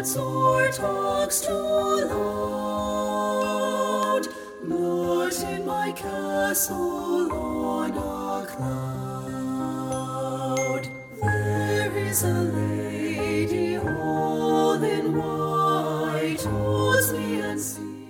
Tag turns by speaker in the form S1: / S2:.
S1: shouts or talks too loud, but in my castle on a cloud there is a lady all in white, holds me and sings.